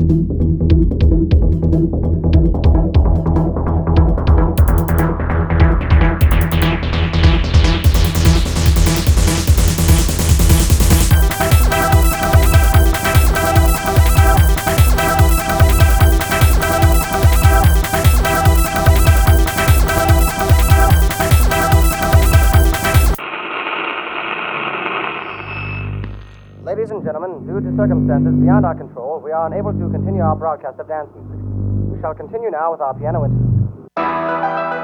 Ladies and gentlemen, due to circumstances beyond our control, we are unable to continue our broadcast of dance music. We shall continue now with our piano interlude.